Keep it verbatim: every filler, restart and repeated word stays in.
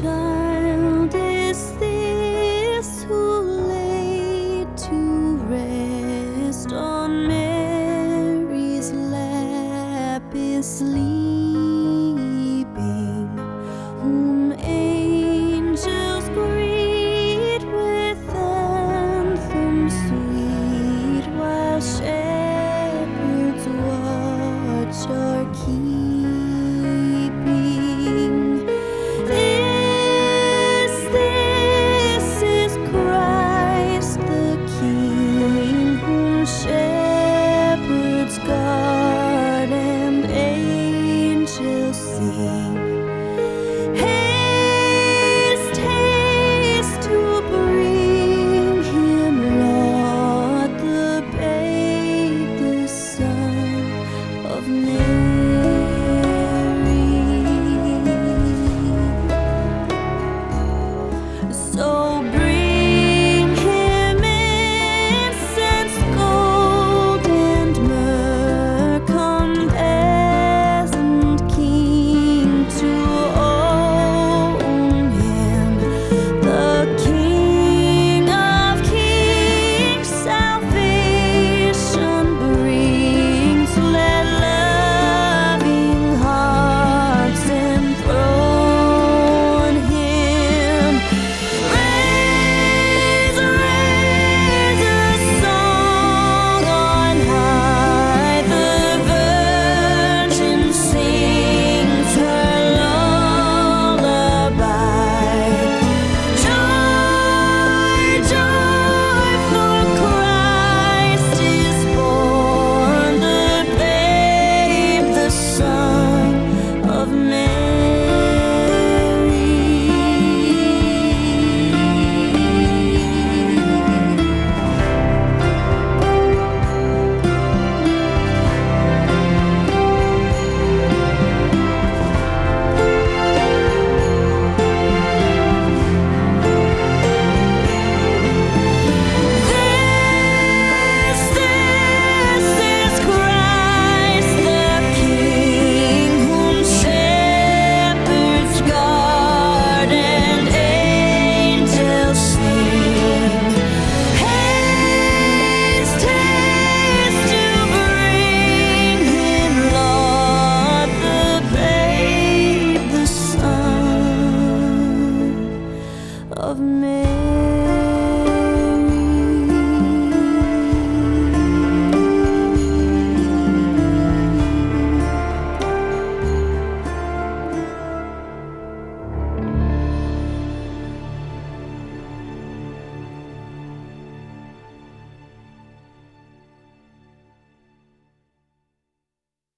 child is this who laid to rest on Mary's lap is sleeping, whom angels greet with anthems sweet, while shepherds watch are keeping. This, this is Christ the King, whom shepherds guard and angels sing. Haste, haste to bring him, Lord, the babe, the Son of Mary. So bring him incense, gold and myrrh, come peasant king to own him, the King of kings, salvation brings. Let loving hearts enthrone him. Raise, raise a song on high, the Virgin sings her lullaby. Joy, joy, for Christ is born, the babe, the Son of Mary. This, this is Christ the King, whom shepherds guard and angels sing. Haste, haste to bring him, Lord, the babe, the Son of Mary.